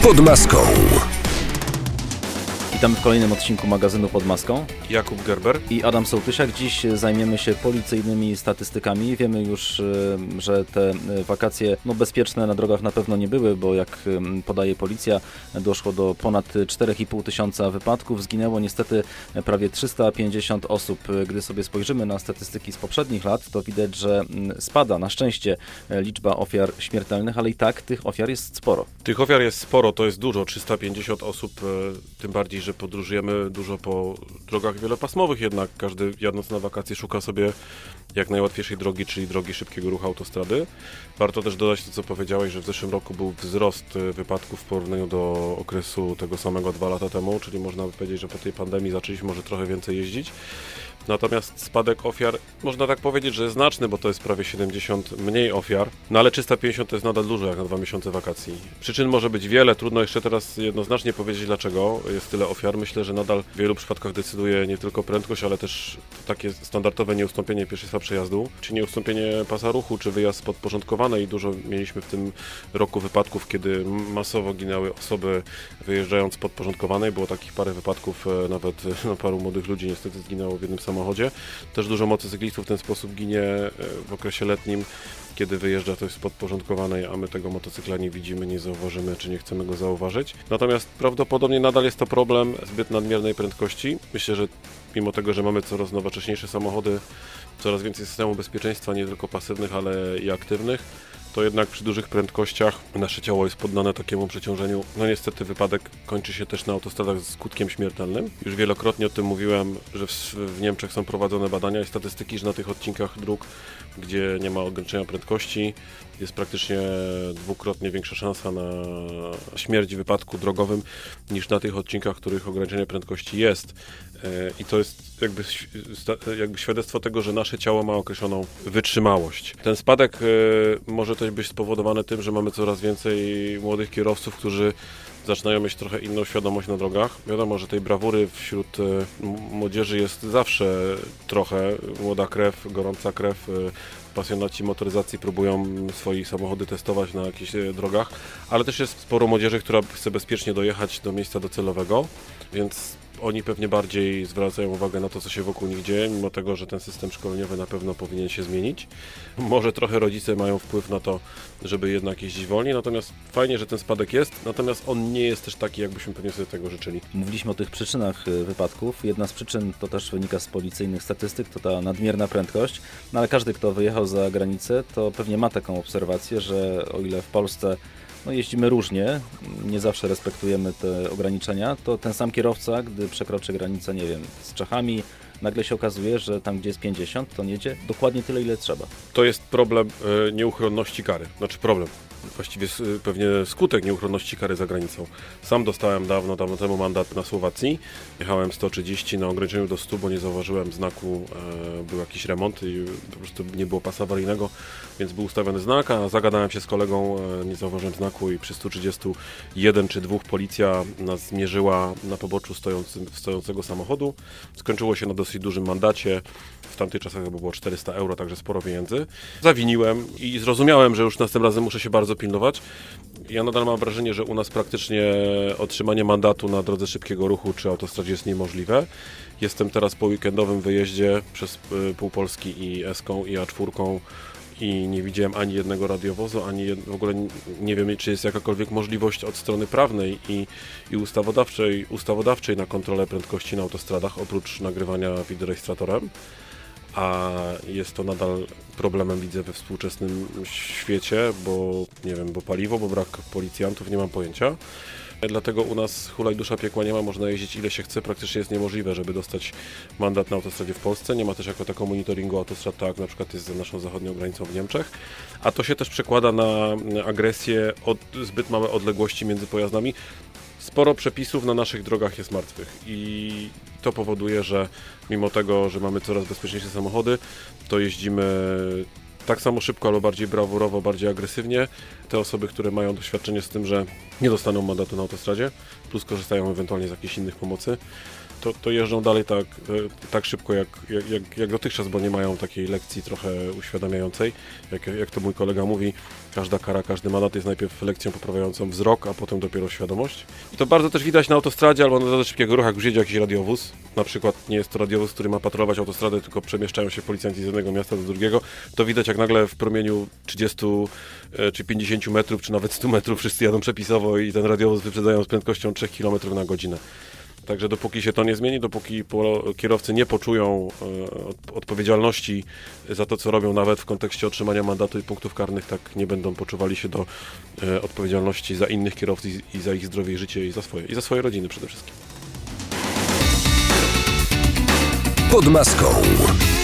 Pod maską. Witamy w kolejnym odcinku magazynu Pod maską. Jakub Gerber I Adam Sołtysiak. Dziś zajmiemy się policyjnymi statystykami. Wiemy już, że te wakacje bezpieczne na drogach na pewno nie były, bo jak podaje policja, doszło do ponad 4,5 tysiąca wypadków. Zginęło niestety prawie 350 osób. Gdy sobie spojrzymy na statystyki z poprzednich lat, to widać, że spada na szczęście liczba ofiar śmiertelnych, ale i tak tych ofiar jest sporo. Tych ofiar jest sporo, to jest dużo, 350 osób, tym bardziej, że podróżujemy dużo po drogach wielopasmowych, jednak każdy jadąc na wakacje szuka sobie jak najłatwiejszej drogi, czyli drogi szybkiego ruchu autostrady. Warto też dodać to, co powiedziałeś, że w zeszłym roku był wzrost wypadków w porównaniu do okresu tego samego 2 lata temu, czyli można by powiedzieć, że po tej pandemii zaczęliśmy może trochę więcej jeździć. Natomiast spadek ofiar, można tak powiedzieć, że jest znaczny, bo to jest prawie 70 mniej ofiar, no ale 350 to jest nadal dużo jak na 2 miesiące wakacji. Przyczyn może być wiele, trudno jeszcze teraz jednoznacznie powiedzieć, dlaczego jest tyle ofiar. Myślę, że nadal w wielu przypadkach decyduje nie tylko prędkość, ale też takie standardowe nieustąpienie pierwszeństwa przejazdu, czy nieustąpienie pasa ruchu, czy wyjazd podporządkowany i dużo mieliśmy w tym roku wypadków, kiedy masowo ginęły osoby wyjeżdżając z podporządkowanej. Było takich parę wypadków, nawet paru młodych ludzi niestety zginęło w jednym samochodzie. Też dużo motocyklistów w ten sposób ginie w okresie letnim, kiedy wyjeżdża ktoś z podporządkowanej, a my tego motocykla nie widzimy, nie zauważymy, czy nie chcemy go zauważyć. Natomiast prawdopodobnie nadal jest to problem zbyt nadmiernej prędkości. Myślę, że mimo tego, że mamy coraz nowocześniejsze samochody, coraz więcej systemów bezpieczeństwa, nie tylko pasywnych, ale i aktywnych, to jednak przy dużych prędkościach nasze ciało jest poddane takiemu przeciążeniu. No niestety wypadek kończy się też na autostradach z skutkiem śmiertelnym. Już wielokrotnie o tym mówiłem, że w Niemczech są prowadzone badania i statystyki, że na tych odcinkach dróg, gdzie nie ma ograniczenia prędkości, jest praktycznie dwukrotnie większa szansa na śmierć w wypadku drogowym niż na tych odcinkach, w których ograniczenie prędkości jest. I to jest jakby świadectwo tego, że nasze ciało ma określoną wytrzymałość. Ten spadek może też być spowodowany tym, że mamy coraz więcej młodych kierowców, którzy zaczynają mieć trochę inną świadomość na drogach. Wiadomo, że tej brawury wśród młodzieży jest zawsze trochę. Młoda krew, gorąca krew, pasjonaci motoryzacji próbują swoje samochody testować na jakichś drogach, ale też jest sporo młodzieży, która chce bezpiecznie dojechać do miejsca docelowego, więc oni pewnie bardziej zwracają uwagę na to, co się wokół nich dzieje, mimo tego, że ten system szkoleniowy na pewno powinien się zmienić. Może trochę rodzice mają wpływ na to, żeby jednak jeździć wolniej, natomiast fajnie, że ten spadek jest, natomiast on nie jest też taki, jakbyśmy pewnie sobie tego życzyli. Mówiliśmy o tych przyczynach wypadków. Jedna z przyczyn, to też wynika z policyjnych statystyk, to ta nadmierna prędkość, no ale każdy, kto wyjechał za granicę, to pewnie ma taką obserwację, że o ile w Polsce jeździmy różnie, nie zawsze respektujemy te ograniczenia, to ten sam kierowca, gdy przekroczy granicę, nie wiem, z Czechami, nagle się okazuje, że tam, gdzie jest 50, to jedzie dokładnie tyle, ile trzeba. To jest problem nieuchronności kary. Znaczy problem. Właściwie pewnie skutek nieuchronności kary za granicą. Sam dostałem dawno temu mandat na Słowacji. Jechałem 130 na ograniczeniu do 100, bo nie zauważyłem znaku, był jakiś remont i po prostu nie było pasa awaryjnego, więc był ustawiony znak, a zagadałem się z kolegą, nie zauważyłem znaku i przy 131 czy 2 policja nas zmierzyła na poboczu stojącego samochodu. Skończyło się na dosyć dużym mandacie. W tamtych czasach to było 400 euro, także sporo pieniędzy. Zawiniłem i zrozumiałem, że już następnym razem muszę się bardzo pilnować. Ja nadal mam wrażenie, że u nas praktycznie otrzymanie mandatu na drodze szybkiego ruchu czy autostradzie jest niemożliwe. Jestem teraz po weekendowym wyjeździe przez pół Polski i S-ką i A4 i nie widziałem ani jednego radiowozu, ani w ogóle nie wiem, czy jest jakakolwiek możliwość od strony prawnej i ustawodawczej na kontrolę prędkości na autostradach, oprócz nagrywania wideorejestratorem. A jest to nadal problemem, widzę, we współczesnym świecie, bo nie wiem, bo paliwo, bo brak policjantów, nie mam pojęcia. Dlatego u nas hulaj dusza piekła nie ma, można jeździć ile się chce, praktycznie jest niemożliwe, żeby dostać mandat na autostradzie w Polsce. Nie ma też jako takiego monitoringu autostrad, tak jak na przykład jest za naszą zachodnią granicą w Niemczech. A to się też przekłada na agresję, zbyt małe odległości między pojazdami. Sporo przepisów na naszych drogach jest martwych i to powoduje, że mimo tego, że mamy coraz bezpieczniejsze samochody, to jeździmy tak samo szybko, albo bardziej brawurowo, bardziej agresywnie. Te osoby, które mają doświadczenie z tym, że nie dostaną mandatu na autostradzie, plus korzystają ewentualnie z jakichś innych pomocy, to jeżdżą dalej tak szybko jak dotychczas, bo nie mają takiej lekcji trochę uświadamiającej. Jak to mój kolega mówi, każda kara, każdy mandat jest najpierw lekcją poprawiającą wzrok, a potem dopiero świadomość. I to bardzo też widać na autostradzie albo na drodze szybkiego ruchu, jak już jedzie jakiś radiowóz. Na przykład nie jest to radiowóz, który ma patrolować autostradę, tylko przemieszczają się policjanci z jednego miasta do drugiego. To widać, jak nagle w promieniu 30 czy 50 metrów, czy nawet 100 metrów wszyscy jadą przepisowo i ten radiowóz wyprzedzają z prędkością 3 km na godzinę. Także dopóki się to nie zmieni, dopóki kierowcy nie poczują odpowiedzialności za to, co robią, nawet w kontekście otrzymania mandatu i punktów karnych, tak nie będą poczuwali się do odpowiedzialności za innych kierowców i za ich zdrowie i życie i za swoje rodziny przede wszystkim. Pod maską.